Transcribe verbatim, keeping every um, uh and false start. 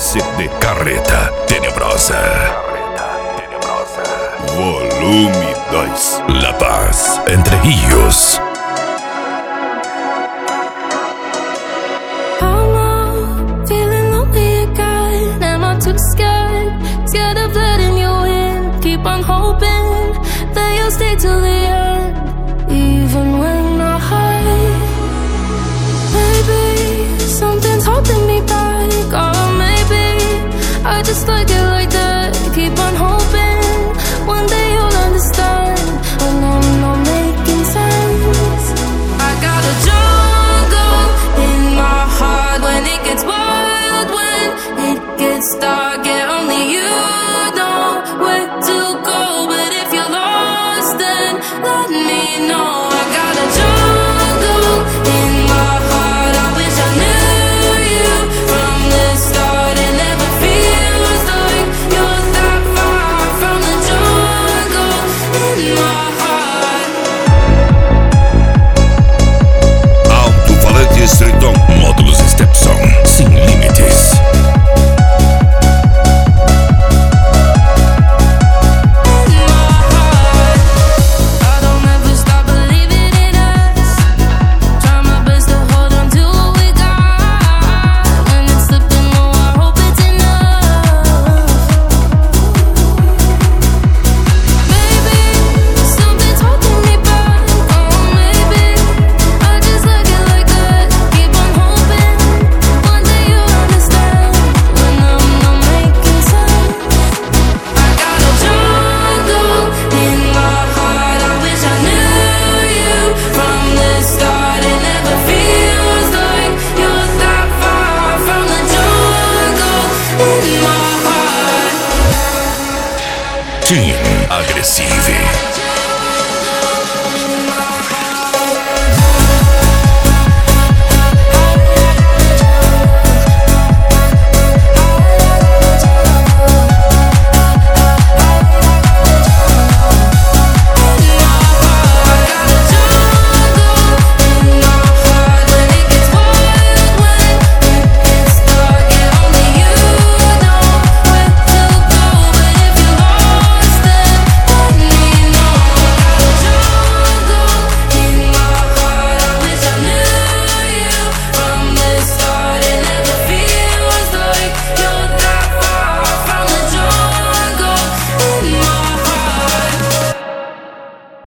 C D Carreta Tenebrosa. Volume dois. La Paz, Entre Rios. I'm feeling lonely again. Am I too scared? Scared of letting you in. Keep on hoping that you'll stay till the end, even when I hide. Maybe something's holding me back, or maybe I just like it like that. Keep on hoping one day you'll understand when I'm not making sense. I got a jungle in my heart when it gets wild, when it gets dark. Yeah, only you know where to go, but if you're lost, then let me know. I got a jungle in my heart. I wish I knew you from the start. It never feels like you're that far from the jungle in my heart. Alto-falantes Triton, módulos Stepson, sem limites. Team Agressive.